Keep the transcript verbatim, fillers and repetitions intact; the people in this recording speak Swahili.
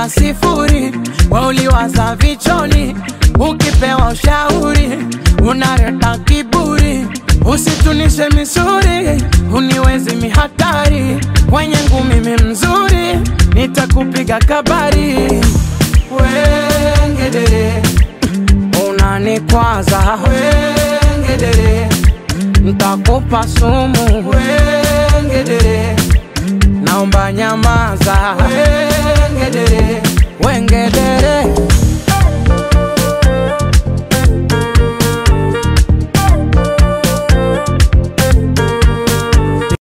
mpaka sifuri. Wauliwaza vichoni, ukipewa ushauri unareta kiburi. Usitunishe misuri, uniwezi mihatari. Wenye ngumi mimi mzuri, nitakupiga kabari. Wengedere, unanikwaza. Wengedere, nitakupa sumu. Wengedere, naomba nyamaza.